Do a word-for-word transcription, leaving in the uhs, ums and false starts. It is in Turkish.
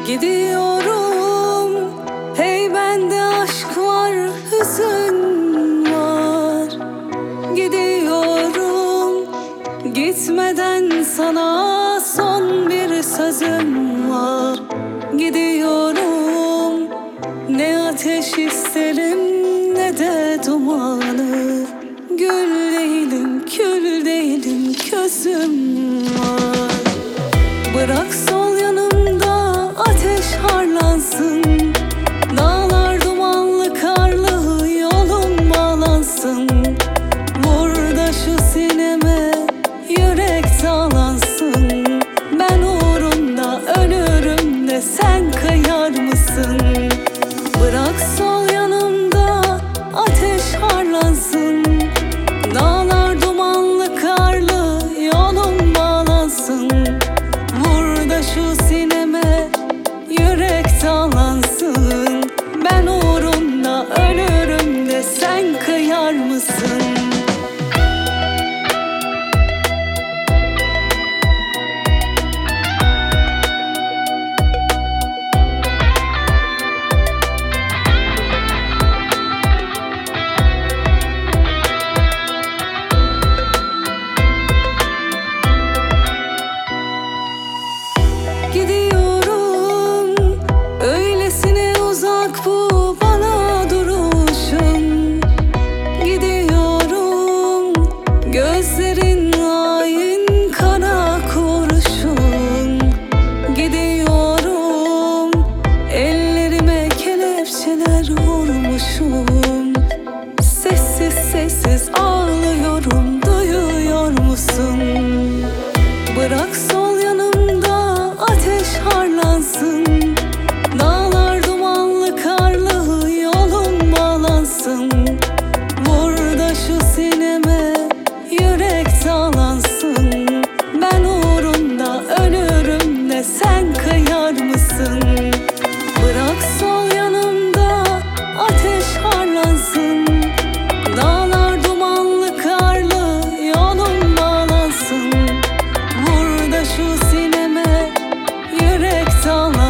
Gidiyorum, hey bende aşk var, hüzün var. Gidiyorum, gitmeden sana son bir sözüm var. Gidiyorum, ne ateş isterim ne de dumanı. Gül değilim, kül değilim, közüm var. Bırak sol yanımda ateş harlansın, dağlar dumanlı karlı yolum bağlansın. Burada şu sineme yürek dağlansın. Ben uğrunda ölürüm de sen kıyar mısın? Bırak sol yanımda ateş harlansın, dağlar dumanlı karlı yolum bağlansın. Burada şu sineme yürek dağlansın. Ben uğrunda ölürüm de sen kıyar mısın? Gidiyorum, öylesine uzak bu bana duruşun. Gidiyorum, gözlerin hain kara kurşun. Gidiyorum, ellerime kelepçeler vurmuşum. Sessiz sessiz ağlıyorum, duyuyor musun? Bırak sol yanımda ateş harlansın, dağlar dumanlı karlı yolum bağlansın. Burada şu sineme yürek dağlansın. Ben uğrunda ölürüm de sen kıyar mısın? Bırak sol yanımda ateş harlansın, dağlar dumanlı karlı yolum bağlansın. Burada şu sineme yürek dağlansın.